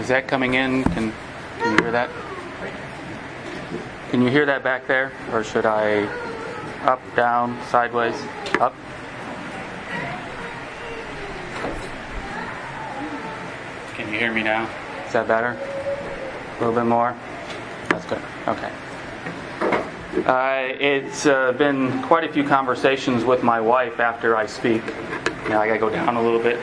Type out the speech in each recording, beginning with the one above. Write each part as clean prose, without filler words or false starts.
that coming in? Can you hear that? Can you hear that back there? Or should I up, down, sideways, up? Can you hear me now? Is that better? A little bit more? That's good. Okay. It's been quite a few conversations with my wife after I speak. Now I gotta go down a little bit.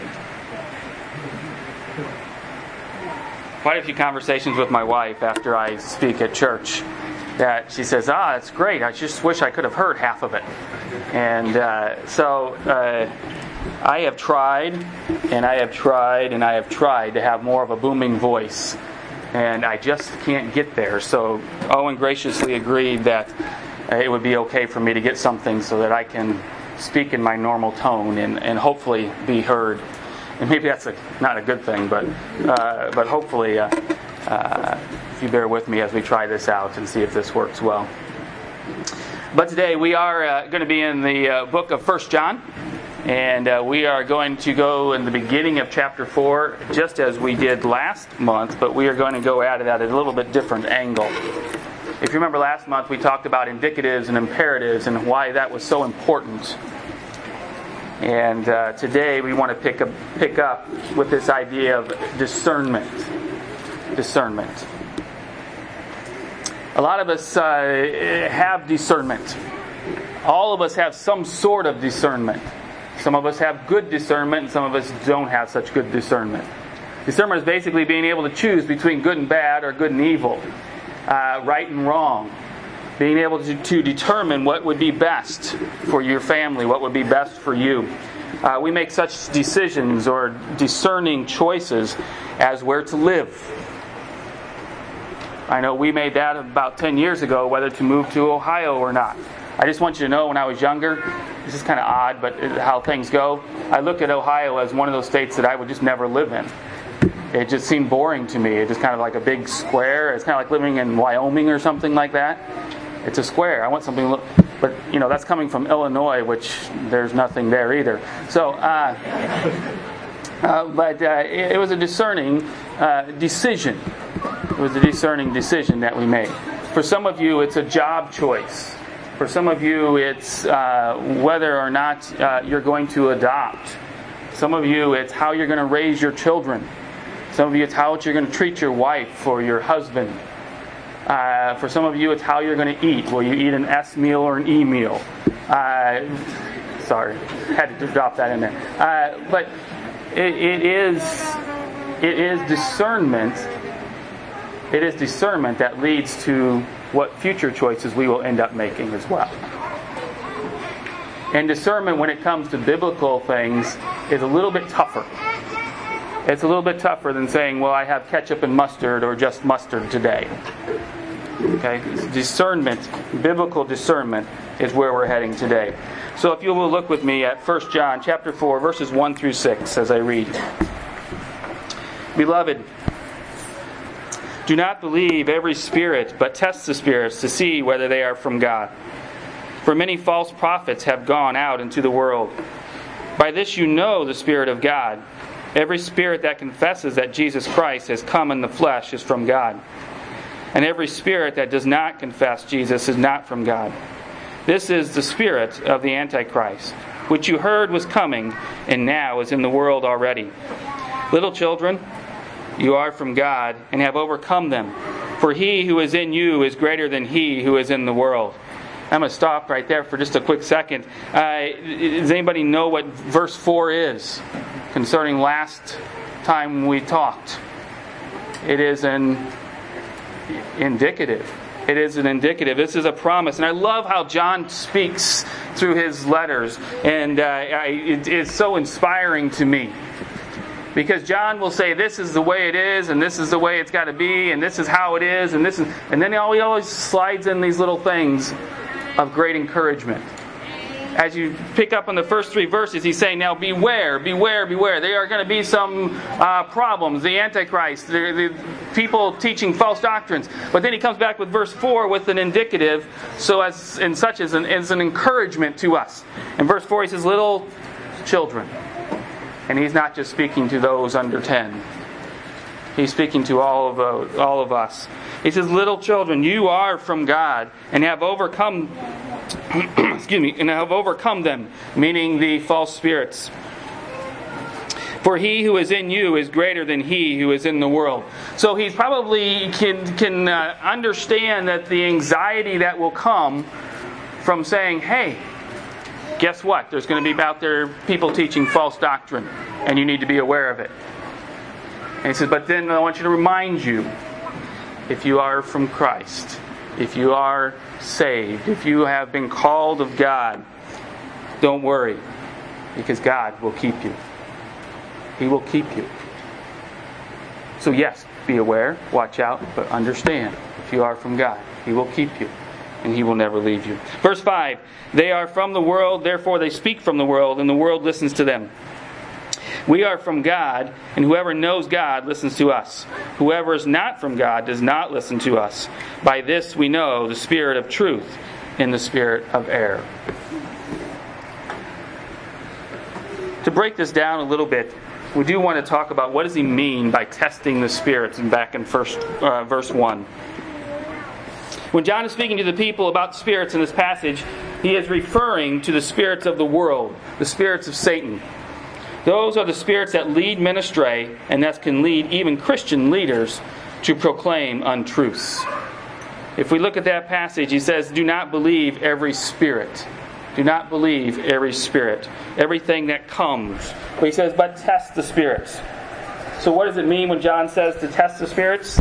Quite a few conversations with my wife after I speak at church. That she says, that's great. I just wish I could have heard half of it. And so I have tried, and I have tried, and I have tried to have more of a booming voice. And I just can't get there. So Owen graciously agreed that it would be okay for me to get something so that I can speak in my normal tone and hopefully be heard. And maybe that's not a good thing, but hopefully if you bear with me as we try this out and see if this works well. But today we are going to be in the book of 1 John. And we are going to go in the beginning of chapter 4, just as we did last month, but we are going to go at it at a little bit different angle. If you remember last month, we talked about indicatives and imperatives and why that was so important. And today we want to pick up with this idea of discernment. Discernment. A lot of us have discernment. All of us have some sort of discernment. Some of us have good discernment, and some of us don't have such good discernment. Discernment is basically being able to choose between good and bad or good and evil, right and wrong. Being able to determine what would be best for your family, what would be best for you. We make such decisions or discerning choices as where to live. I know we made that about 10 years ago, whether to move to Ohio or not. I just want you to know, when I was younger, this is kind of odd, but how things go, I looked at Ohio as one of those states that I would just never live in. It just seemed boring to me. It's just kind of like a big square. It's kind of like living in Wyoming or something like that. It's a square. I want something, but that's coming from Illinois, which there's nothing there either. So, but it was a discerning decision. It was a discerning decision that we made. For some of you, it's a job choice. For some of you, it's whether or not you're going to adopt. Some of you, it's how you're going to raise your children. Some of you, it's how you're going to treat your wife or your husband. For some of you, it's how you're going to eat. Will you eat an S meal or an E meal? Sorry, had to drop that in there. But it is discernment. It is discernment that leads to what future choices we will end up making as well. And discernment, when it comes to biblical things, is a little bit tougher. It's a little bit tougher than saying, well, I have ketchup and mustard or just mustard today. Okay? Discernment, biblical discernment, is where we're heading today. So if you will look with me at 1 John chapter 4, verses 1 through 6 as I read. Beloved, do not believe every spirit, but test the spirits to see whether they are from God. For many false prophets have gone out into the world. By this you know the Spirit of God. Every spirit that confesses that Jesus Christ has come in the flesh is from God. And every spirit that does not confess Jesus is not from God. This is the spirit of the Antichrist, which you heard was coming, and now is in the world already. Little children, you are from God, and have overcome them. For he who is in you is greater than he who is in the world. I'm going to stop right there for just a quick second. Does anybody know what verse 4 is concerning last time we talked? It is an indicative. It is an indicative. This is a promise. And I love how John speaks through his letters. And it is so inspiring to me. Because John will say, this is the way it is, and this is the way it's got to be, and this is how it is, and then he always slides in these little things of great encouragement. As you pick up on the first 3 verses, he's saying, now beware, beware, beware. There are going to be some problems. The Antichrist, the people teaching false doctrines. But then he comes back with verse 4 with an indicative, so as an encouragement to us. In verse 4 he says, little children. And he's not just speaking to those under 10. He's speaking to all of us. He says, little children, you are from God and have overcome and have overcome them, meaning the false spirits. For he who is in you is greater than he who is in the world. So he probably can understand that the anxiety that will come from saying, hey, guess what? There's going to be out there people teaching false doctrine, and you need to be aware of it. And he says, but then I want you to remind you, if you are from Christ, if you are saved, if you have been called of God, don't worry, because God will keep you. He will keep you. So yes, be aware, watch out, but understand, if you are from God, He will keep you, and He will never leave you. Verse 5, they are from the world, therefore they speak from the world, and the world listens to them. We are from God, and whoever knows God listens to us. Whoever is not from God does not listen to us. By this we know the spirit of truth and the spirit of error. To break this down a little bit, we do want to talk about what does he mean by testing the spirits, and back in verse 1. When John is speaking to the people about spirits in this passage, he is referring to the spirits of the world, the spirits of Satan. Those are the spirits that lead men astray, and that can lead even Christian leaders to proclaim untruths. If we look at that passage, he says, do not believe every spirit. Do not believe every spirit. Everything that comes. But he says, but test the spirits. So what does it mean when John says to test the spirits?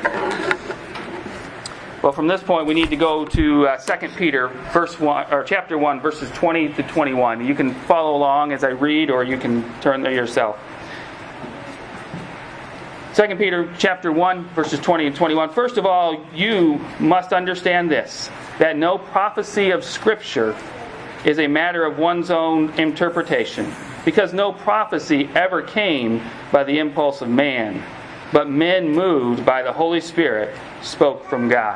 Well, from this point, we need to go to 2 Peter, chapter 1, verses 20 to 21. You can follow along as I read, or you can turn there yourself. 2 Peter, chapter 1, verses 20 and 21. First of all, you must understand this, that no prophecy of Scripture is a matter of one's own interpretation, because no prophecy ever came by the impulse of man, but men moved by the Holy Spirit spoke from God.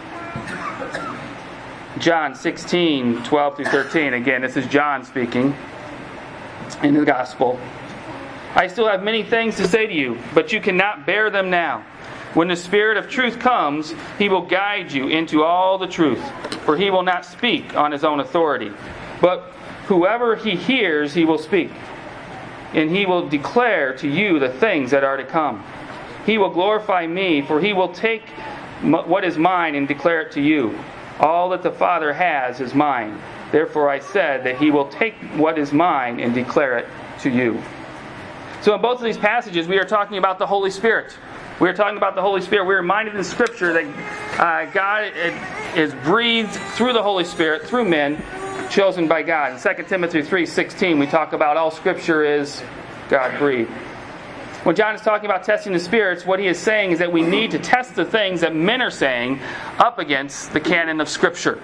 John 16, 12 through 13. Again, this is John speaking in the Gospel. I still have many things to say to you, but you cannot bear them now. When the Spirit of truth comes, He will guide you into all the truth, for He will not speak on His own authority. But whoever He hears, He will speak, and He will declare to you the things that are to come. He will glorify me, for He will take what is mine and declare it to you. All that the Father has is mine. Therefore I said that He will take what is mine and declare it to you. So in both of these passages, we are talking about the Holy Spirit. We are talking about the Holy Spirit. We're reminded in Scripture that God is breathed through the Holy Spirit, through men, chosen by God. In 2 Timothy 3:16, we talk about all Scripture is God-breathed. When John is talking about testing the spirits, what he is saying is that we need to test the things that men are saying up against the canon of Scripture.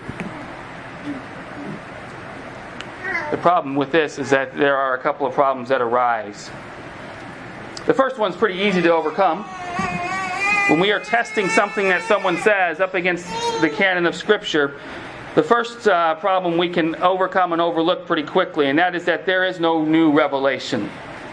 The problem with this is that there are a couple of problems that arise. The first one's pretty easy to overcome. When we are testing something that someone says up against the canon of Scripture, the first problem we can overcome and overlook pretty quickly, and that is that there is no new revelation.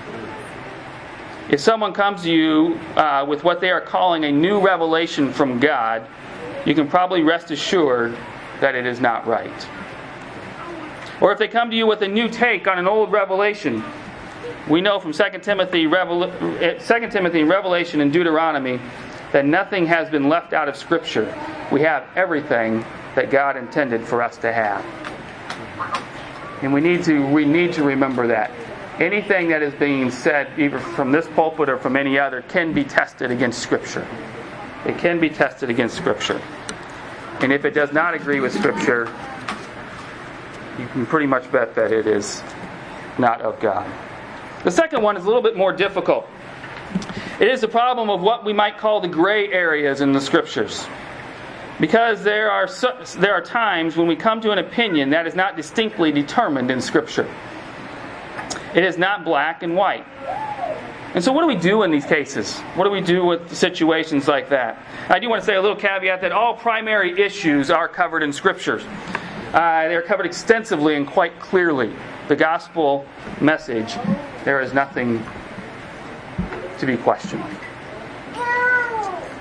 If someone comes to you with what they are calling a new revelation from God, you can probably rest assured that it is not right. Or if they come to you with a new take on an old revelation, we know from 2 Timothy and Revelation and Deuteronomy that nothing has been left out of Scripture. We have everything that God intended for us to have. And we need to remember that. Anything that is being said, either from this pulpit or from any other, can be tested against Scripture. It can be tested against Scripture. And if it does not agree with Scripture, you can pretty much bet that it is not of God. The second one is a little bit more difficult. It is the problem of what we might call the gray areas in the Scriptures. Because there are times when we come to an opinion that is not distinctly determined in Scripture. It is not black and white. And so what do we do in these cases? What do we do with situations like that? I do want to say a little caveat that all primary issues are covered in Scriptures. They're covered extensively and quite clearly. The gospel message, there is nothing to be questioned.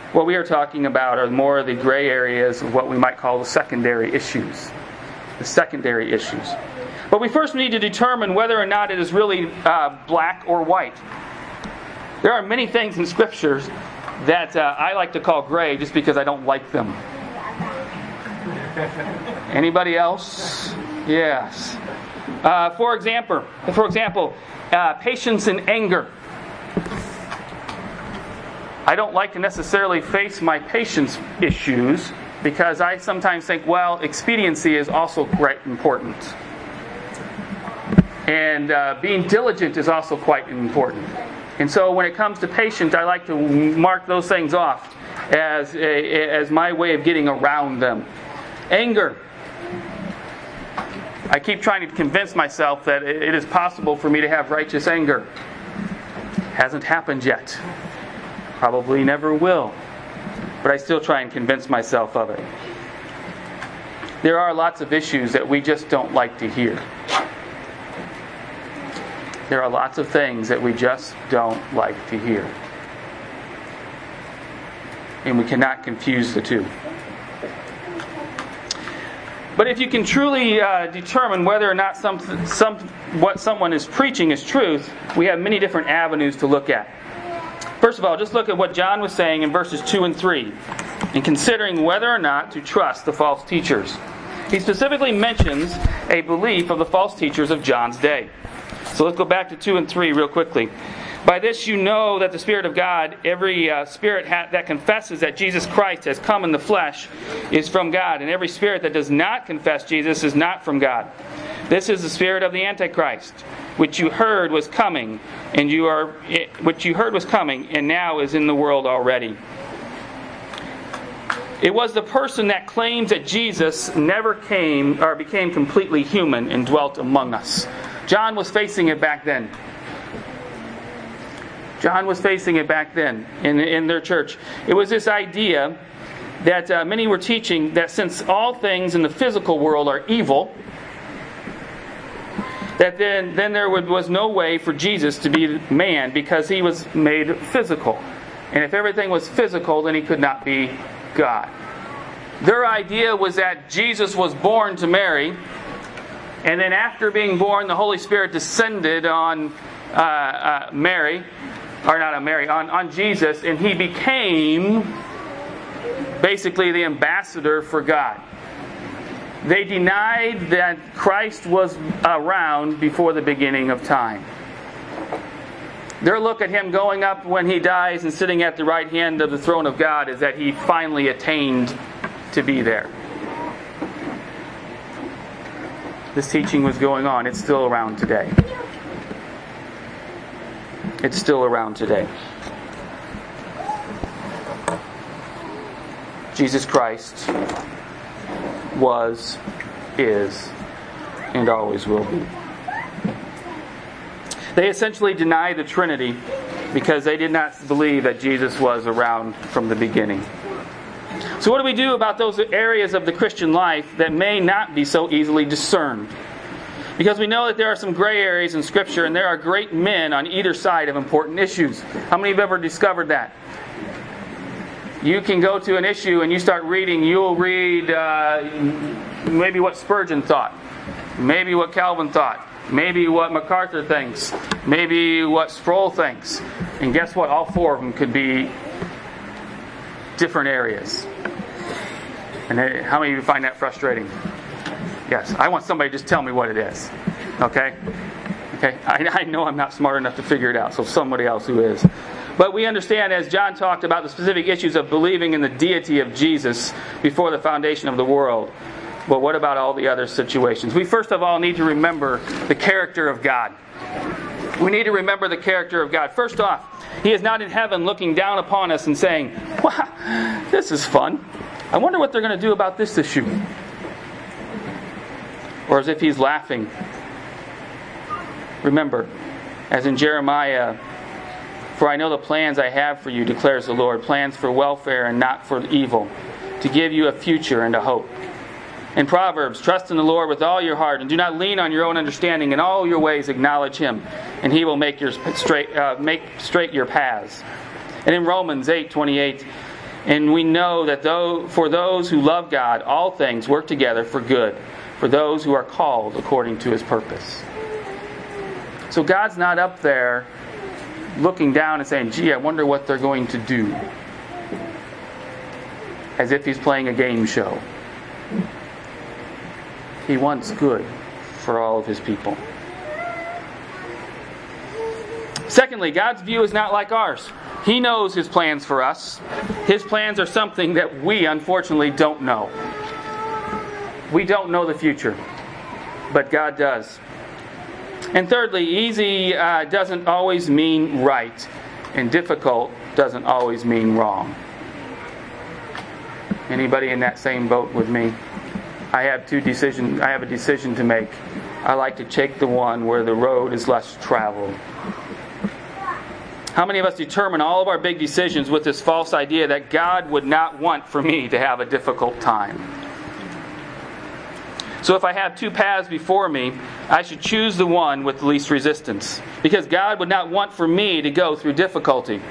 What we are talking about are more of the gray areas of what we might call the secondary issues. The secondary issues. But we first need to determine whether or not it is really black or white. There are many things in Scriptures that I like to call gray just because I don't like them. Anybody else? Yes. For example, patience and anger. I don't like to necessarily face my patience issues because I sometimes think, well, expediency is also quite important. And being diligent is also quite important. And so when it comes to patience, I like to mark those things off as my way of getting around them. Anger. I keep trying to convince myself that it is possible for me to have righteous anger. Hasn't happened yet. Probably never will. But I still try and convince myself of it. There are lots of issues that we just don't like to hear. There are lots of things that we just don't like to hear. And we cannot confuse the two. But if you can truly determine whether or not what someone is preaching is truth, we have many different avenues to look at. First of all, just look at what John was saying in verses 2 and 3, in considering whether or not to trust the false teachers. He specifically mentions a belief of the false teachers of John's day. So let's go back to 2 and 3 real quickly. By this you know that the Spirit of God, every spirit that confesses that Jesus Christ has come in the flesh, is from God. And every spirit that does not confess Jesus is not from God. This is the spirit of the Antichrist, which you heard was coming, and now is in the world already. It was the person that claims that Jesus never came or became completely human and dwelt among us. John was facing it back then. John was facing it back then in their church. It was this idea that many were teaching that since all things in the physical world are evil, that then there was no way for Jesus to be man because he was made physical. And if everything was physical, then he could not be God. Their idea was that Jesus was born to Mary, and then after being born, the Holy Spirit descended on on Jesus, and he became basically the ambassador for God. They denied that Christ was around before the beginning of time. Their look at him going up when he dies and sitting at the right hand of the throne of God is that he finally attained to be there. This teaching was going on. It's still around today. It's still around today. Jesus Christ was, is, and always will be. They essentially deny the Trinity because they did not believe that Jesus was around from the beginning. So what do we do about those areas of the Christian life that may not be so easily discerned? Because we know that there are some gray areas in Scripture and there are great men on either side of important issues. How many have ever discovered that? You can go to an issue and you start reading, you'll read maybe what Spurgeon thought, maybe what Calvin thought, maybe what MacArthur thinks, maybe what Sproul thinks. And guess what? All four of them could be different areas. And how many of you find that frustrating? Yes, I want somebody to just tell me what it is. Okay? I know I'm not smart enough to figure it out, so somebody else who is. But we understand, as John talked about the specific issues of believing in the deity of Jesus before the foundation of the world. But what about all the other situations? We first of all need to remember the character of God. We need to remember the character of God. First off, He is not in heaven looking down upon us and saying, "Wow, this is fun. I wonder what they're going to do about this issue." Or as if He's laughing. Remember, as in Jeremiah, "For I know the plans I have for you, declares the Lord, plans for welfare and not for evil, to give you a future and a hope." In Proverbs, "Trust in the Lord with all your heart, and do not lean on your own understanding. In all your ways acknowledge Him, and He will make straight your paths." And in Romans 8:28, And we know that for those who love God, all things work together for good, for those who are called according to His purpose. So God's not up there looking down and saying, gee, I wonder what they're going to do. As if He's playing a game show. He wants good for all of His people. Secondly, God's view is not like ours. He knows His plans for us. His plans are something that we, unfortunately, don't know. We don't know the future, but God does. And thirdly, easy doesn't always mean right, and difficult doesn't always mean wrong. Anybody in that same boat with me? I have a decision to make. I like to take the one where the road is less traveled. How many of us determine all of our big decisions with this false idea that God would not want for me to have a difficult time? So if I have two paths before me, I should choose the one with the least resistance, because God would not want for me to go through difficulty.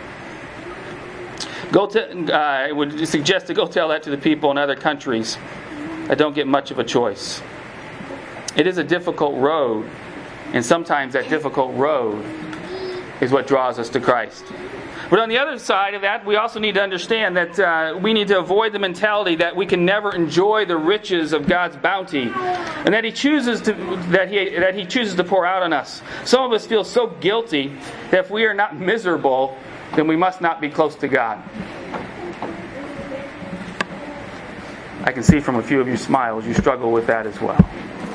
I would suggest to go tell that to the people in other countries that don't get much of a choice. It is a difficult road, and sometimes that difficult road is what draws us to Christ. But on the other side of that, we also need to understand that we need to avoid the mentality that we can never enjoy the riches of God's bounty, and that He chooses to pour out on us. Some of us feel so guilty that if we are not miserable, then we must not be close to God. I can see from a few of your smiles you struggle with that as well.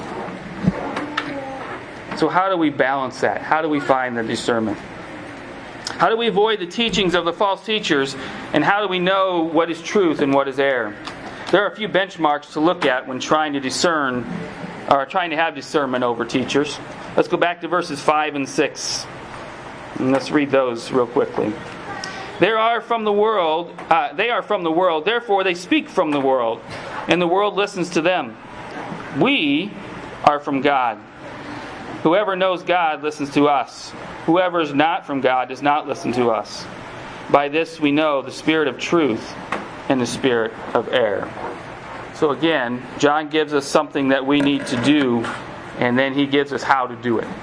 So how do we balance that? How do we find the discernment? How do we avoid the teachings of the false teachers? And how do we know what is truth and what is error? There are a few benchmarks to look at when trying to discern, or trying to have discernment over teachers. Let's go back to verses 5 and 6. And let's read those real quickly. They are from the world, therefore they speak from the world, and the world listens to them. We are from God. Whoever knows God listens to us. Whoever is not from God does not listen to us. By this we know the spirit of truth and the spirit of error. So again, John gives us something that we need to do, and then he gives us how to do it.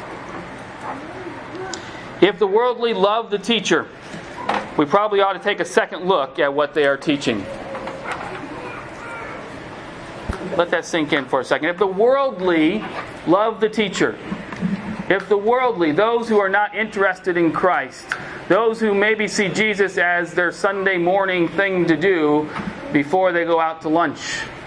If the worldly love the teacher, we probably ought to take a second look at what they are teaching. Let that sink in for a second. If the worldly love the teacher, if the worldly, those who are not interested in Christ, those who maybe see Jesus as their Sunday morning thing to do before they go out to lunch,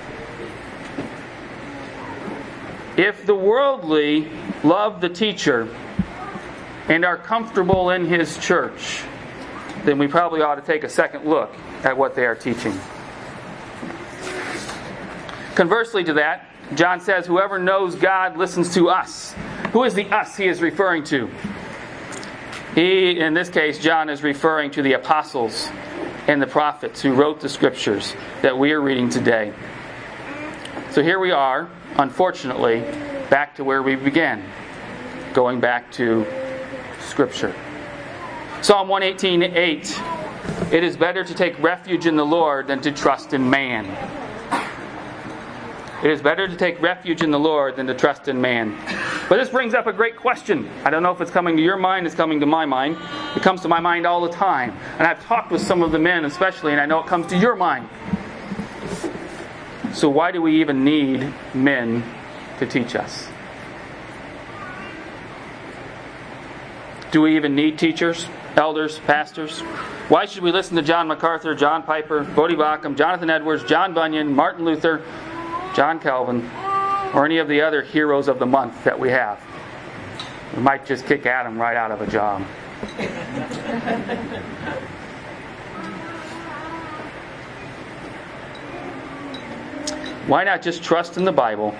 if the worldly love the teacher and are comfortable in his church, then we probably ought to take a second look at what they are teaching. Conversely to that, John says, whoever knows God listens to us. Who is the us he is referring to? In this case, John is referring to the apostles and the prophets who wrote the scriptures that we are reading today. So here we are, unfortunately, back to where we began, going back to Scripture. Psalm 118:8. It is better to take refuge in the Lord than to trust in man. It is better to take refuge in the Lord than to trust in man. But this brings up a great question. I don't know if it's coming to your mind, it's coming to my mind. It comes to my mind all the time. And I've talked with some of the men especially, and I know it comes to your mind. So why do we even need men to teach us? Do we even need teachers, elders, pastors? Why should we listen to John MacArthur, John Piper, Bodie Baucham, Jonathan Edwards, John Bunyan, Martin Luther, John Calvin, or any of the other heroes of the month that we have? We might just kick Adam right out of a job. Why not just trust in the Bible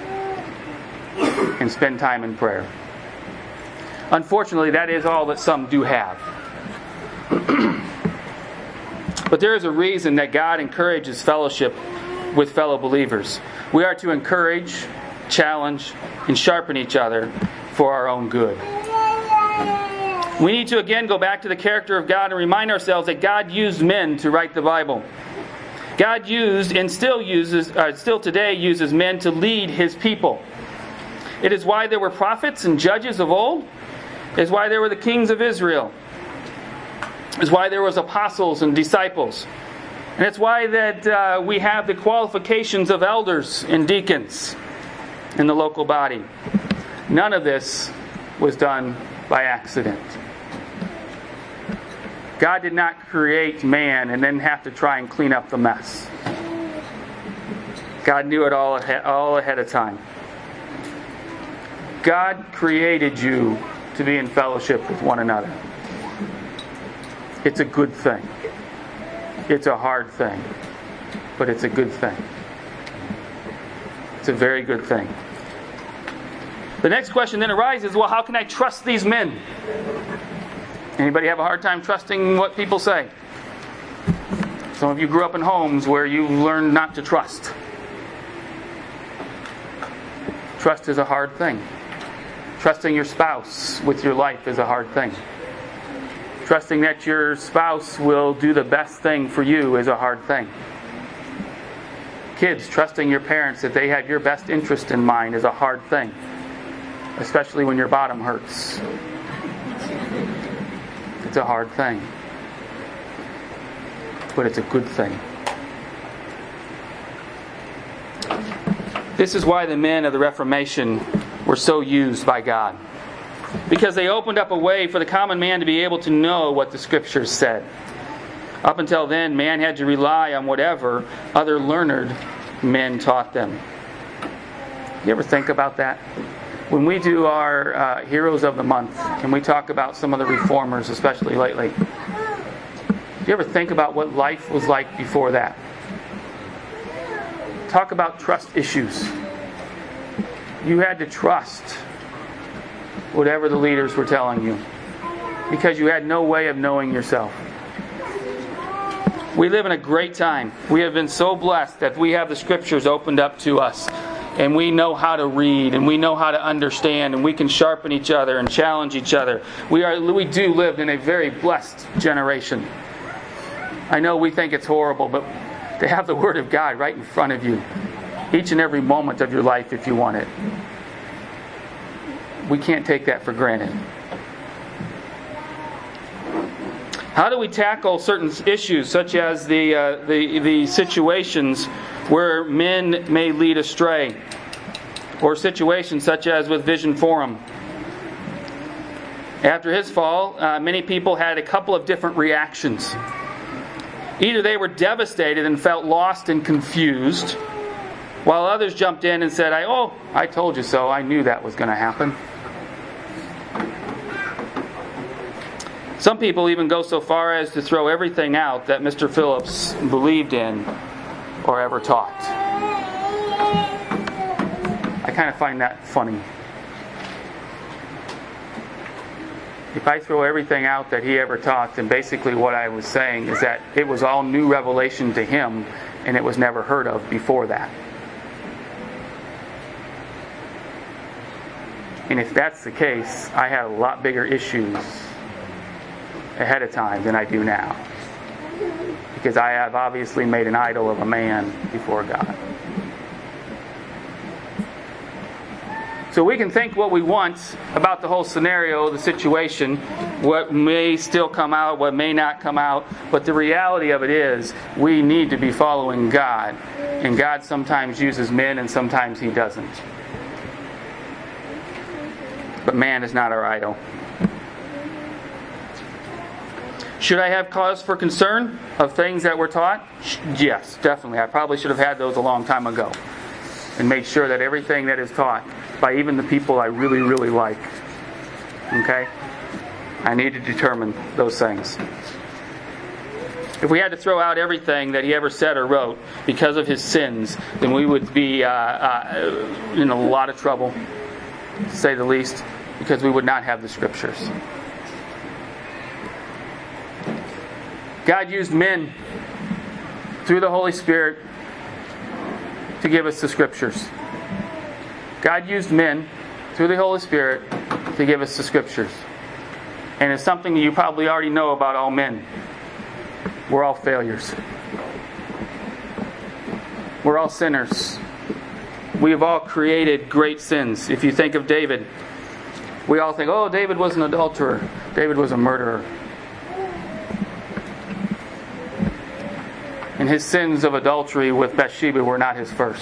and spend time in prayer? Unfortunately, that is all that some do have. But there is a reason that God encourages fellowship with fellow believers. We are to encourage, challenge, and sharpen each other for our own good. We need to again go back to the character of God and remind ourselves that God used men to write the Bible. God used and still today uses men to lead His people. It is why there were prophets and judges of old. It is why there were the kings of Israel. It is why there was apostles and disciples. And it's why that we have the qualifications of elders and deacons in the local body. None of this was done by accident. God did not create man and then have to try and clean up the mess. God knew it all ahead of time. God created you to be in fellowship with one another. It's a good thing. It's a hard thing, but it's a good thing. It's a very good thing. The next question then arises, well, how can I trust these men? Anybody have a hard time trusting what people say? Some of you grew up in homes where you learned not to trust. Trust is a hard thing. Trusting your spouse with your life is a hard thing. Trusting that your spouse will do the best thing for you is a hard thing. Kids, trusting your parents that they have your best interest in mind is a hard thing. Especially when your bottom hurts. It's a hard thing. But it's a good thing. This is why the men of the Reformation were so used by God. Because they opened up a way for the common man to be able to know what the Scriptures said. Up until then, man had to rely on whatever other learned men taught them. You ever think about that? When we do our Heroes of the Month, and we talk about some of the reformers, especially lately, do you ever think about what life was like before that? Talk about trust issues. You had to trust whatever the leaders were telling you, because you had no way of knowing yourself. We live in a great time. We have been so blessed that we have the Scriptures opened up to us. And we know how to read, and we know how to understand, and we can sharpen each other and challenge each other. We do live in a very blessed generation. I know we think it's horrible, but to have the Word of God right in front of you, each and every moment of your life if you want it, we can't take that for granted. How do we tackle certain issues, such as the situations where men may lead astray, or situations such as with Vision Forum? After his fall, many people had a couple of different reactions. Either they were devastated and felt lost and confused, while others jumped in and said, I told you so, I knew that was going to happen. Some people even go so far as to throw everything out that Mr. Phillips believed in or ever taught. I kind of find that funny. If I throw everything out that he ever taught, then basically what I was saying is that it was all new revelation to him and it was never heard of before that. And if that's the case, I had a lot bigger issues ahead of time than I do now. Because I have obviously made an idol of a man before God. So we can think what we want about the whole scenario, the situation, what may still come out, what may not come out, but the reality of it is we need to be following God. And God sometimes uses men and sometimes He doesn't. But man is not our idol. Should I have cause for concern of things that were taught? Yes, definitely. I probably should have had those a long time ago. And made sure that everything that is taught by even the people I really, really like. Okay? I need to determine those things. If we had to throw out everything that he ever said or wrote because of his sins, then we would be in a lot of trouble, to say the least, because we would not have the Scriptures. God used men through the Holy Spirit to give us the Scriptures. God used men through the Holy Spirit to give us the Scriptures. And it's something you probably already know about all men. We're all failures. We're all sinners. We have all created great sins. If you think of David, we all think, oh, David was an adulterer. David was a murderer. And his sins of adultery with Bathsheba were not his first.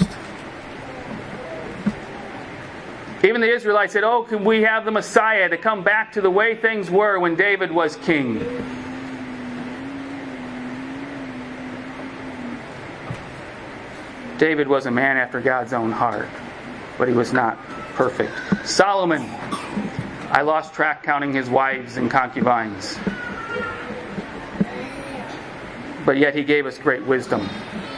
Even the Israelites said, oh, can we have the Messiah to come back to the way things were when David was king? David was a man after God's own heart, but he was not perfect. Solomon, I lost track counting his wives and concubines. But yet he gave us great wisdom.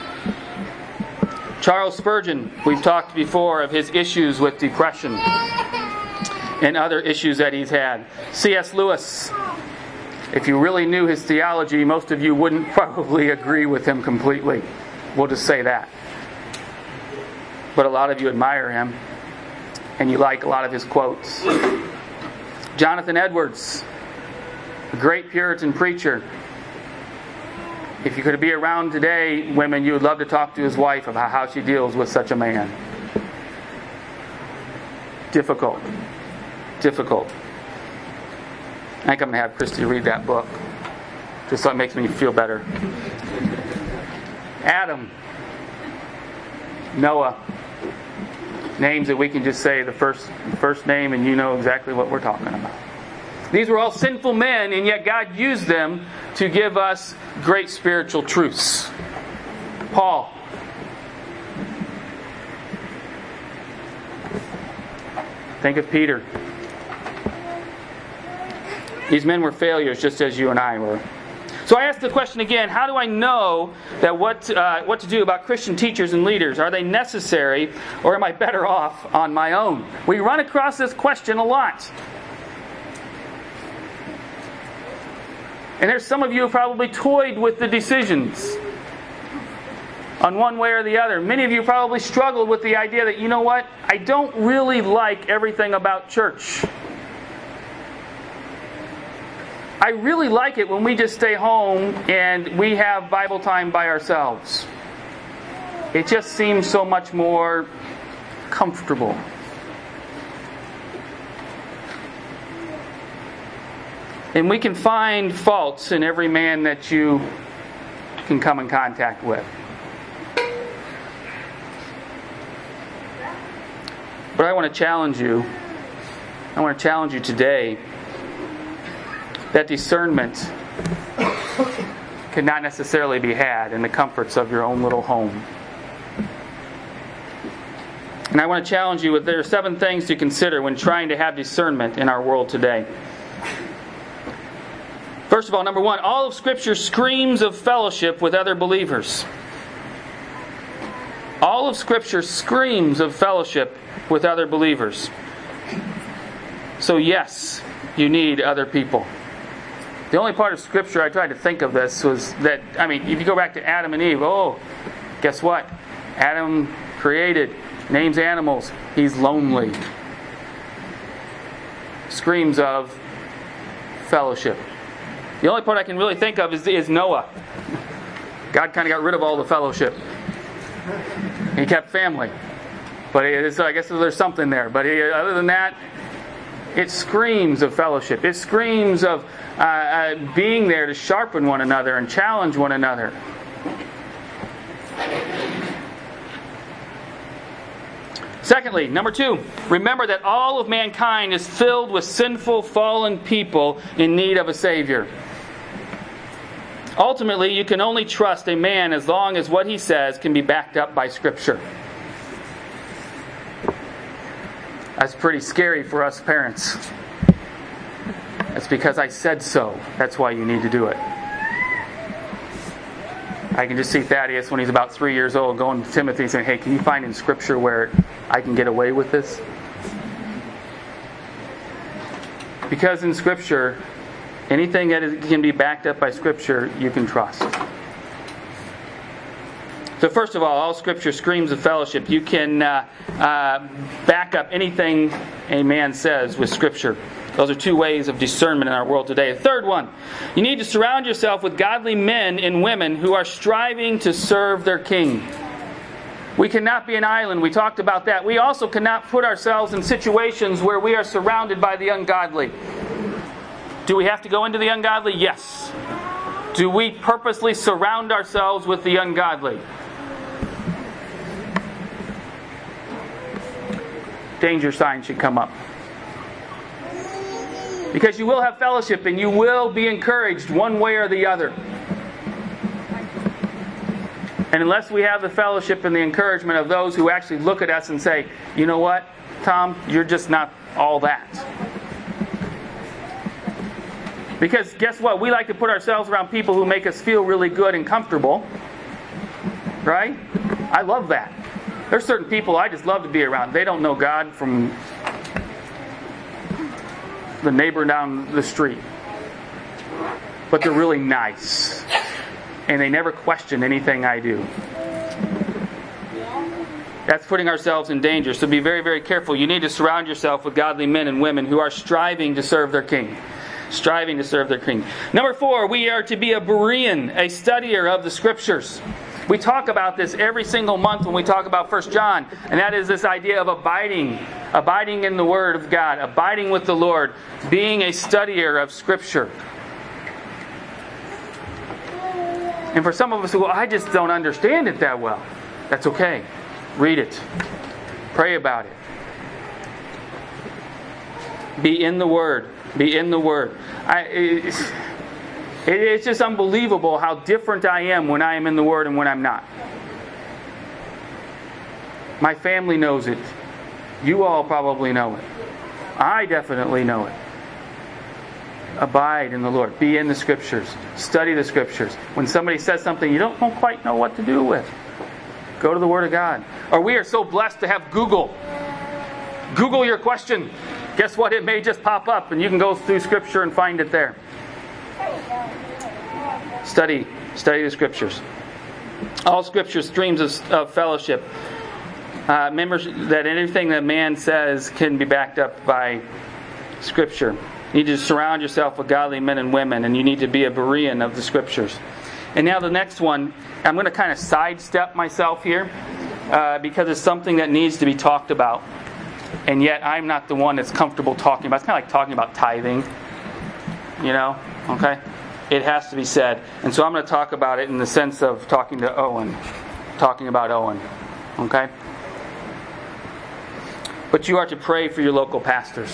Charles Spurgeon, we've talked before of his issues with depression and other issues that he's had. C.S. Lewis, if you really knew his theology, most of you wouldn't probably agree with him completely. We'll just say that. But a lot of you admire him, and you like a lot of his quotes. Jonathan Edwards, a great Puritan preacher. If you could be around today, women, you would love to talk to his wife about how she deals with such a man. Difficult. I think I'm going to have Christy read that book, just so it makes me feel better. Adam, Noah, names that we can just say the first name and you know exactly what we're talking about. These were all sinful men, and yet God used them to give us great spiritual truths. Paul. Think of Peter. These men were failures just as you and I were. So I ask the question again, how do I know that what to do about Christian teachers and leaders? Are they necessary, or am I better off on my own? We run across this question a lot. And there's some of you who probably toyed with the decisions on one way or the other. Many of you probably struggled with the idea that, you know what, I don't really like everything about church. I really like it when we just stay home and we have Bible time by ourselves. It just seems so much more comfortable. And we can find faults in every man that you can come in contact with. But I want to challenge you. I want to challenge you today that discernment cannot necessarily be had in the comforts of your own little home. And I want to challenge you with there are 7 things to consider when trying to have discernment in our world today. First of all, number 1, all of Scripture screams of fellowship with other believers. All of Scripture screams of fellowship with other believers. So yes, you need other people. The only part of Scripture I tried to think of this was that, if you go back to Adam and Eve, guess what? Adam created, names animals. He's lonely. Screams of fellowship. The only part I can really think of is Noah. God kind of got rid of all the fellowship. He kept family. But I guess there's something there. But other than that, it screams of fellowship. It screams of being there to sharpen one another and challenge one another. Secondly, number 2, remember that all of mankind is filled with sinful, fallen people in need of a Savior. Ultimately, you can only trust a man as long as what he says can be backed up by Scripture. That's pretty scary for us parents. That's because I said so. That's why you need to do it. I can just see Thaddeus when he's about 3 years old going to Timothy saying, hey, can you find in Scripture where I can get away with this? Because in Scripture, anything that can be backed up by Scripture, you can trust. So first of all Scripture screams of fellowship. You can back up anything a man says with Scripture. Those are two ways of discernment in our world today. The third one, you need to surround yourself with godly men and women who are striving to serve their king. We cannot be an island. We talked about that. We also cannot put ourselves in situations where we are surrounded by the ungodly. Do we have to go into the ungodly? Yes. Do we purposely surround ourselves with the ungodly? Danger sign should come up. Because you will have fellowship and you will be encouraged one way or the other. And unless we have the fellowship and the encouragement of those who actually look at us and say, you know what, Tom, you're just not all that. Because guess what? We like to put ourselves around people who make us feel really good and comfortable. Right? I love that. There's certain people I just love to be around. They don't know God from the neighbor down the street. But they're really nice. And they never question anything I do. That's putting ourselves in danger. So be very, very careful. You need to surround yourself with godly men and women who are striving to serve their king. Striving to serve their king. Number 4, we are to be a Berean, a studier of the Scriptures. We talk about this every single month when we talk about 1 John. And that is this idea of abiding. Abiding in the Word of God. Abiding with the Lord. Being a studier of Scripture. And for some of us who I just don't understand it that well. That's okay. Read it. Pray about it. Be in the Word. Be in the Word. It's just unbelievable how different I am when I am in the Word and when I'm not. My family knows it. You all probably know it. I definitely know it. Abide in the Lord. Be in the Scriptures. Study the Scriptures. When somebody says something you don't quite know what to do with, go to the Word of God. Or we are so blessed to have Google. Google your question. Guess what? It may just pop up and you can go through Scripture and find it there. Study the Scriptures. All Scripture streams of fellowship. Remember that anything that man says can be backed up by Scripture. You need to surround yourself with godly men and women, and you need to be a Berean of the Scriptures. And now the next one, I'm going to kind of sidestep myself here because it's something that needs to be talked about. And yet I'm not the one that's comfortable talking about it. It's kind of like talking about tithing. You know? Okay? It has to be said. And so I'm going to talk about it in the sense of talking to Owen. Talking about Owen. Okay? But you are to pray for your local pastors.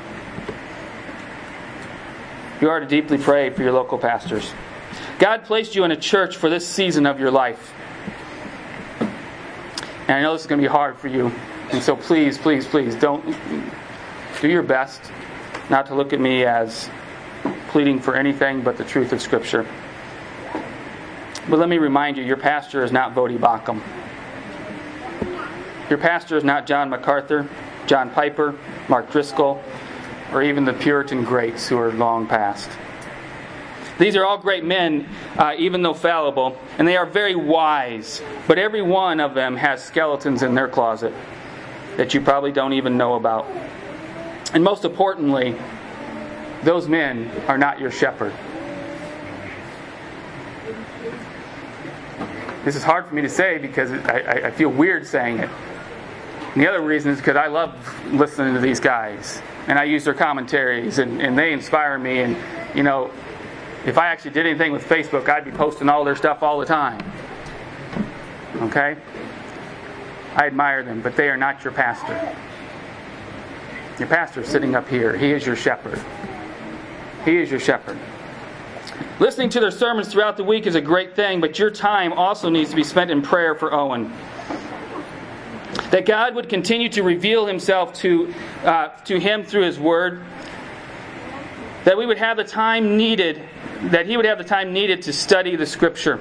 You are to deeply pray for your local pastors. God placed you in a church for this season of your life. And I know this is going to be hard for you. And so please, please, please, don't do your best not to look at me as pleading for anything but the truth of Scripture. But let me remind you, your pastor is not Voddie Baucham. Your pastor is not John MacArthur, John Piper, Mark Driscoll, or even the Puritan greats who are long past. These are all great men, even though fallible, and they are very wise. But every one of them has skeletons in their closet that you probably don't even know about. And most importantly, those men are not your shepherd. This is hard for me to say because I feel weird saying it. And the other reason is because I love listening to these guys. And I use their commentaries and they inspire me. And, you know, if I actually did anything with Facebook, I'd be posting all their stuff all the time. Okay? I admire them, but they are not your pastor. Your pastor is sitting up here. He is your shepherd. He is your shepherd. Listening to their sermons throughout the week is a great thing, but your time also needs to be spent in prayer for Owen. That God would continue to reveal Himself to him through His Word. That we would have the time needed, that he would have the time needed to study the Scripture.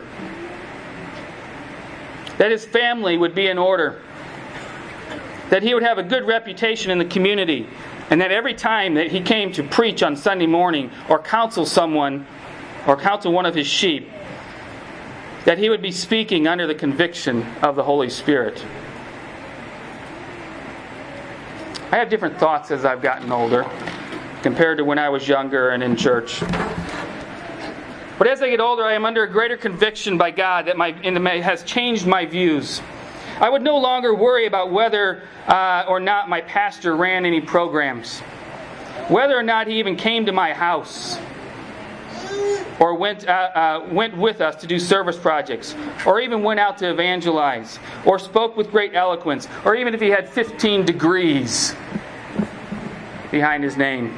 That his family would be in order. That he would have a good reputation in the community. And that every time that he came to preach on Sunday morning or counsel someone or counsel one of his sheep, that he would be speaking under the conviction of the Holy Spirit. I have different thoughts as I've gotten older. compared to when I was younger and in church. But as I get older, I am under a greater conviction by God that has changed my views. I would no longer worry about whether or not my pastor ran any programs, whether or not he even came to my house, or went with us to do service projects, or even went out to evangelize, or spoke with great eloquence, or even if he had 15 degrees behind his name.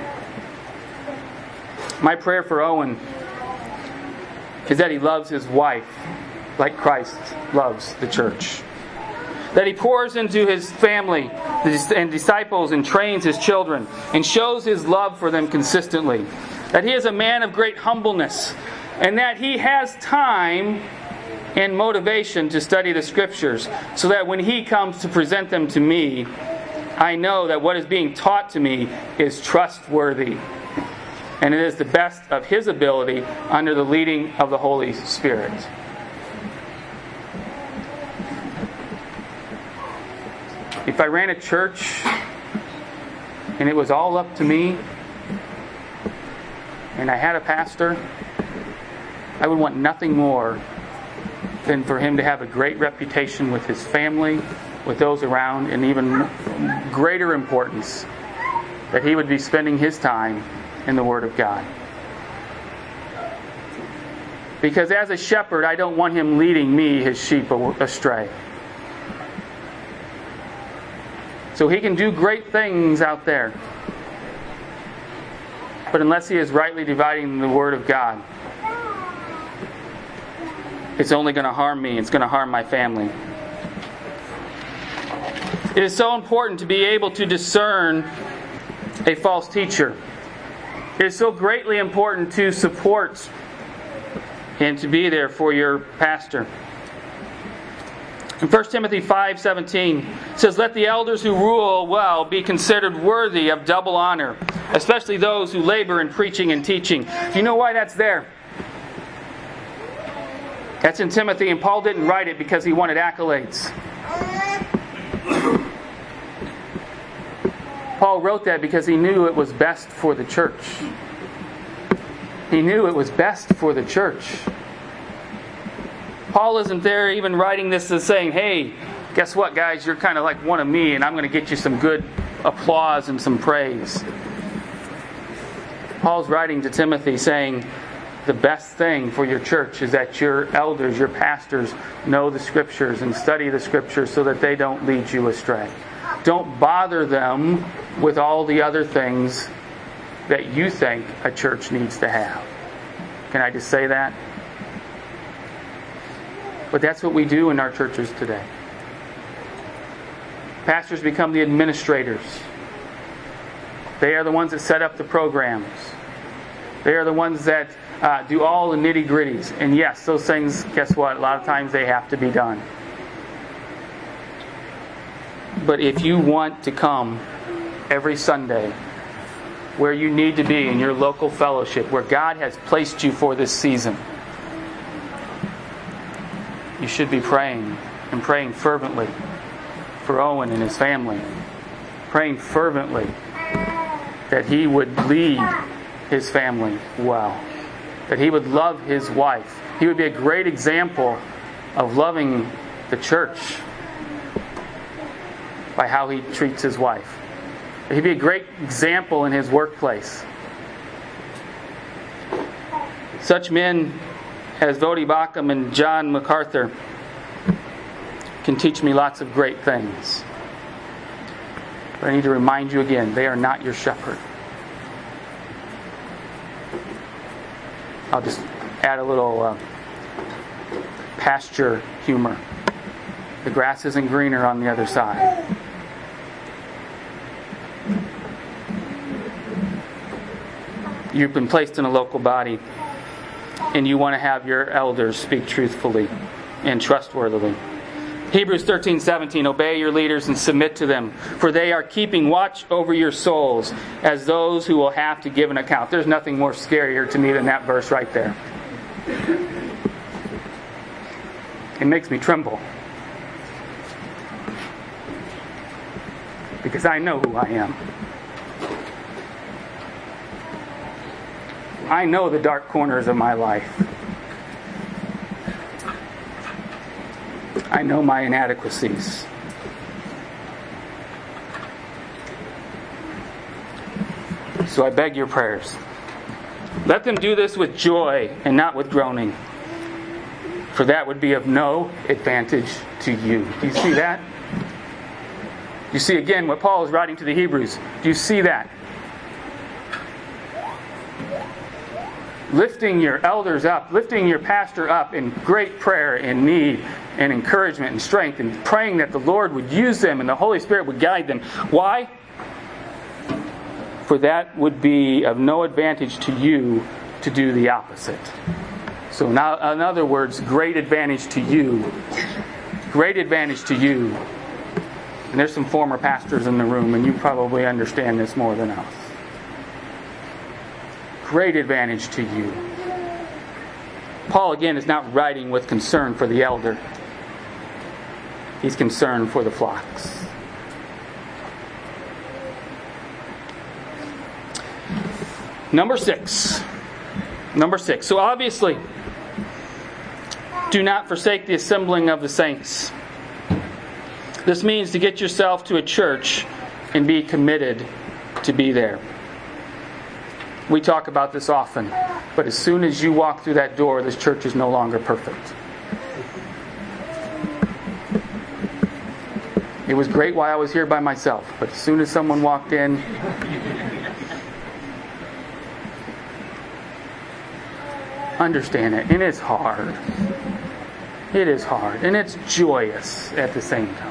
My prayer for Owen is that he loves his wife like Christ loves the church. That he pours into his family and disciples and trains his children and shows his love for them consistently. That he is a man of great humbleness and that he has time and motivation to study the Scriptures so that when he comes to present them to me, I know that what is being taught to me is trustworthy and it is the best of his ability under the leading of the Holy Spirit. If I ran a church and it was all up to me and I had a pastor, I would want nothing more than for him to have a great reputation with his family, with those around, and even greater importance, that he would be spending his time in the Word of God. Because as a shepherd, I don't want him leading me, his sheep, astray. So he can do great things out there. But unless he is rightly dividing the Word of God, it's only going to harm me. It's going to harm my family. It is so important to be able to discern a false teacher. It is so greatly important to support and to be there for your pastor. In 1 Timothy 5:17 it says, "Let the elders who rule well be considered worthy of double honor, especially those who labor in preaching and teaching." Do you know why that's there? That's in Timothy, and Paul didn't write it because he wanted accolades. Paul wrote that because he knew it was best for the church. He knew it was best for the church. Paul isn't there even writing this as saying, "Hey, guess what, guys? You're kind of like one of me, and I'm going to get you some good applause and some praise." Paul's writing to Timothy saying, the best thing for your church is that your elders, your pastors, know the Scriptures and study the Scriptures so that they don't lead you astray. Don't bother them with all the other things that you think a church needs to have. Can I just say that? But that's what we do in our churches today. Pastors become the administrators. They are the ones that set up the programs. They are the ones that do all the nitty-gritties. And yes, those things, guess what? A lot of times they have to be done. But if you want to come every Sunday where you need to be in your local fellowship, where God has placed you for this season, you should be praying and praying fervently for Owen and his family. Praying fervently that he would lead his family well. That he would love his wife. He would be a great example of loving the church by how he treats his wife. He'd be a great example in his workplace. Such men as Vodi Bakum and John MacArthur can teach me lots of great things. But I need to remind you again, they are not your shepherd. I'll just add a little pasture humor. The grass isn't greener on the other side. You've been placed in a local body, and you want to have your elders speak truthfully and trustworthily. Hebrews 13:17, "Obey your leaders and submit to them, for they are keeping watch over your souls as those who will have to give an account." There's nothing more scarier to me than that verse right there. It makes me tremble. Because I know who I am. I know the dark corners of my life. I know my inadequacies. So I beg your prayers. Let them do this with joy and not with groaning, for that would be of no advantage to you. Do you see that? You see again what Paul is writing to the Hebrews. Do you see that? Lifting your elders up, lifting your pastor up in great prayer and need and encouragement and strength, and praying that the Lord would use them and the Holy Spirit would guide them. Why? For that would be of no advantage to you to do the opposite. So now, in other words, great advantage to you. Great advantage to you. And there's some former pastors in the room, and you probably understand this more than us. Great advantage to you. Paul, again, is not writing with concern for the elder. He's concerned for the flocks. Number six. So obviously, do not forsake the assembling of the saints. This means to get yourself to a church and be committed to be there. We talk about this often, but as soon as you walk through that door, this church is no longer perfect. It was great while I was here by myself, but as soon as someone walked in, understand it, and it's hard. It is hard, and it's joyous at the same time.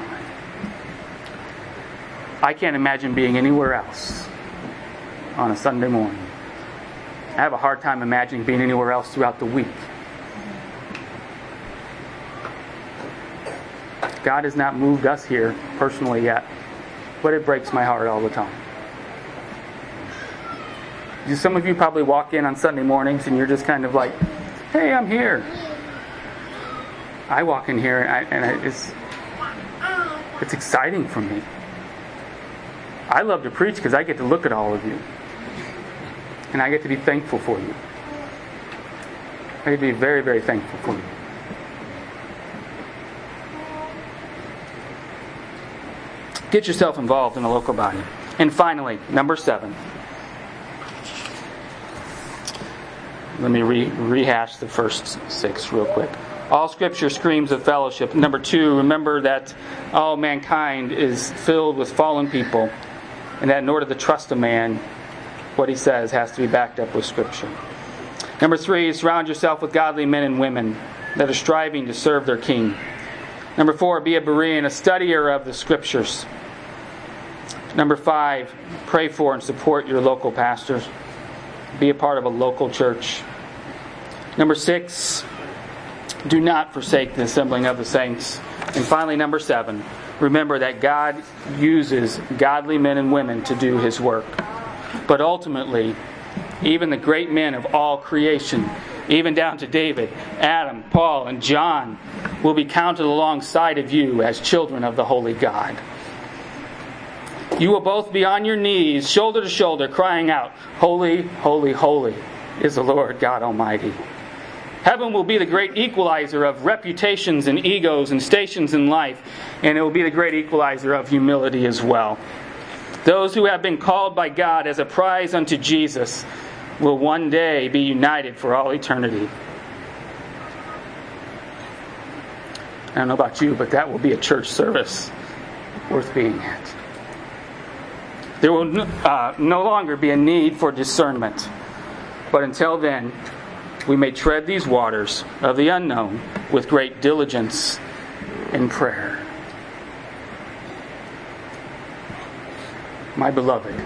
I can't imagine being anywhere else on a Sunday morning. I have a hard time imagining being anywhere else throughout the week. God has not moved us here personally yet, but it breaks my heart all the time. Some of you probably walk in on Sunday mornings and you're just kind of like, hey, I'm here. I walk in here and it's exciting for me. I love to preach because I get to look at all of you. And I get to be thankful for you. I get to be very, very thankful for you. Get yourself involved in a local body. And finally, number 7. Let me rehash the first 6 real quick. All Scripture screams of fellowship. Number 2, remember that all mankind is filled with fallen people, and that in order to trust a man, what he says has to be backed up with Scripture. Number 3, surround yourself with godly men and women that are striving to serve their King. Number 4, be a Berean, a studier of the Scriptures. Number 5, pray for and support your local pastors. Be a part of a local church. Number 6, do not forsake the assembling of the saints. And finally, number 7, remember that God uses godly men and women to do His work. But ultimately, even the great men of all creation, even down to David, Adam, Paul, and John, will be counted alongside of you as children of the Holy God. You will both be on your knees, shoulder to shoulder, crying out, "Holy, holy, holy is the Lord God Almighty." Heaven will be the great equalizer of reputations and egos and stations in life, and it will be the great equalizer of humility as well. Those who have been called by God as a prize unto Jesus will one day be united for all eternity. I don't know about you, but that will be a church service worth being at. There will no longer be a need for discernment. But until then, we may tread these waters of the unknown with great diligence and prayer. My beloved.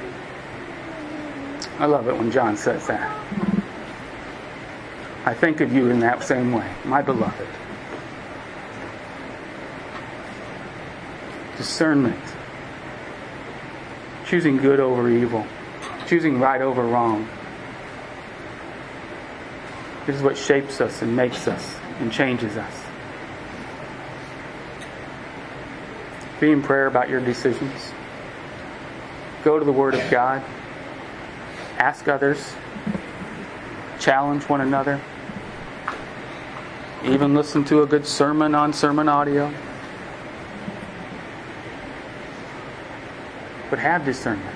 I love it when John says that. I think of you in that same way. My beloved. Discernment. Choosing good over evil. Choosing right over wrong. This is what shapes us and makes us and changes us. Be in prayer about your decisions. Go to the Word of God. Ask others. challenge one another, even listen to a good sermon on sermon audio. But have discernment.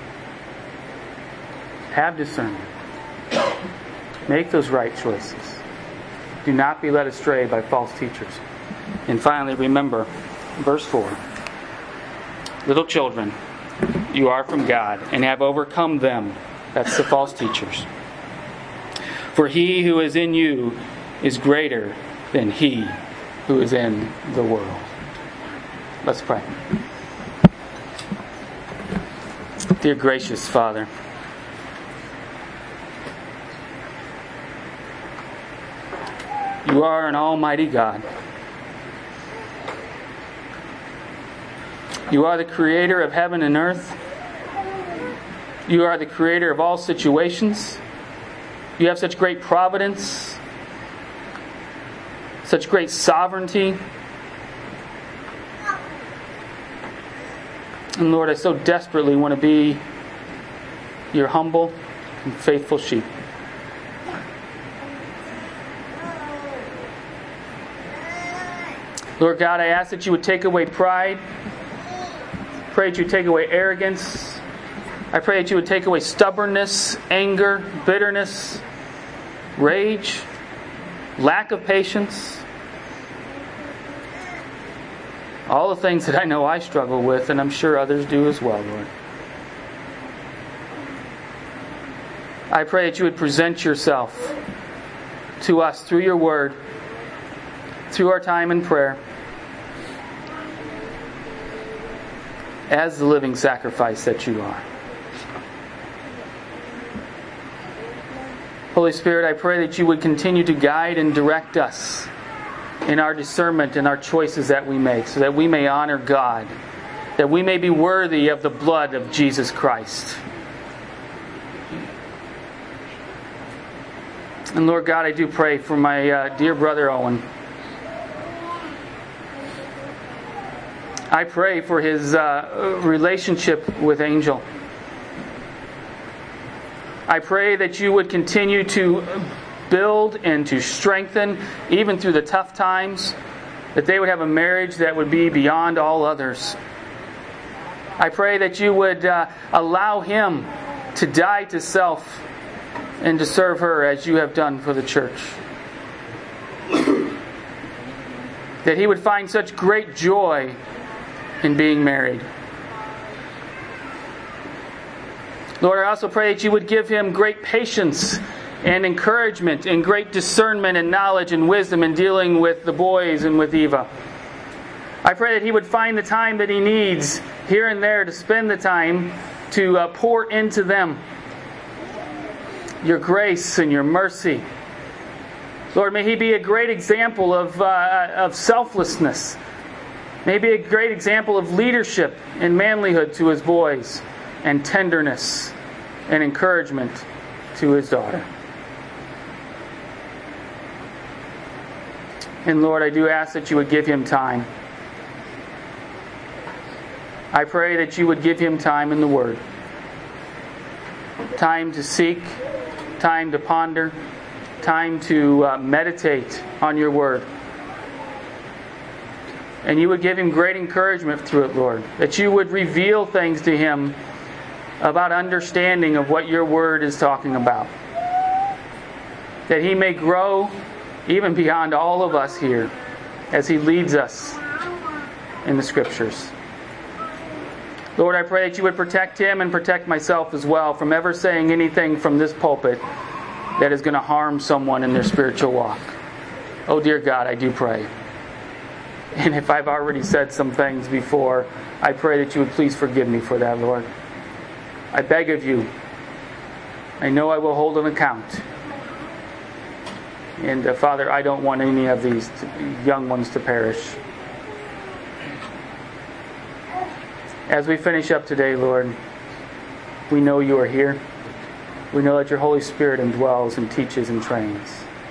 Have discernment. Make those right choices. Do not be led astray by false teachers. And finally, remember, verse 4. Little children, you are from God, and have overcome them. That's the false teachers. For he who is in you is greater than he who is in the world. Let's pray. Dear gracious Father, you are an almighty God. You are the creator of heaven and earth. You are the creator of all situations. You have such great providence, such great sovereignty. And Lord, I so desperately want to be your humble and faithful sheep. Lord God, I ask that you would take away pride. Pray that you would take away arrogance. I pray that you would take away stubbornness, anger, bitterness, rage, lack of patience. All the things that I know I struggle with, and I'm sure others do as well, Lord. I pray that you would present yourself to us through your word, through our time in prayer, as the living sacrifice that you are. Holy Spirit, I pray that you would continue to guide and direct us in our discernment and our choices that we make, so that we may honor God, that we may be worthy of the blood of Jesus Christ. And Lord God, I do pray for my dear brother Owen. I pray for his relationship with Angel. I pray that you would continue to build and to strengthen, even through the tough times, that they would have a marriage that would be beyond all others. I pray that you would allow him to die to self and to serve her as you have done for the church. That he would find such great joy in being married. Lord, I also pray that you would give him great patience and encouragement and great discernment and knowledge and wisdom in dealing with the boys and with Eva. I pray that he would find the time that he needs here and there to spend the time to pour into them your grace and your mercy. Lord, may he be a great example of selflessness. May he be a great example of leadership and manlyhood to his boys, and tenderness and encouragement to his daughter. And Lord, I do ask that you would give him time. I pray that you would give him time in the Word. Time to seek, time to ponder, time to meditate on your Word. And you would give him great encouragement through it, Lord. That you would reveal things to him about understanding of what your Word is talking about. That he may grow even beyond all of us here as he leads us in the Scriptures. Lord, I pray that you would protect him and protect myself as well from ever saying anything from this pulpit that is going to harm someone in their spiritual walk. Oh, dear God, I do pray. And if I've already said some things before, I pray that you would please forgive me for that, Lord. I beg of you. I know I will hold an account. And Father, I don't want any of these young ones to perish. As we finish up today, Lord, we know you are here. We know that your Holy Spirit indwells and teaches and trains.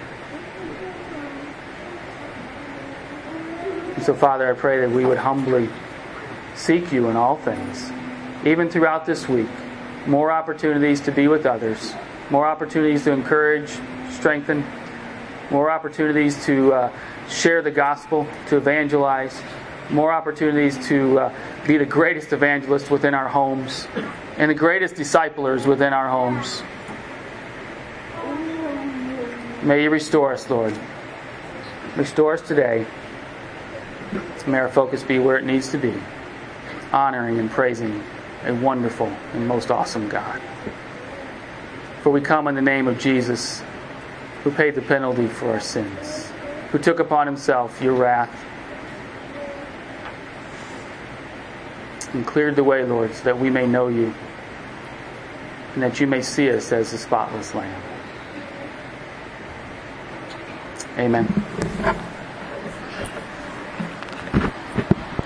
And so, Father, I pray that we would humbly seek you in all things, even throughout this week. More opportunities to be with others, more opportunities to encourage, strengthen, more opportunities to share the gospel, to evangelize, more opportunities to be the greatest evangelists within our homes and the greatest disciplers within our homes. May you restore us, Lord. Restore us today. May our focus be where it needs to be, honoring and praising a wonderful and most awesome God. For we come in the name of Jesus, who paid the penalty for our sins, who took upon himself your wrath and cleared the way, Lord, so that we may know you and that you may see us as the spotless Lamb. Amen.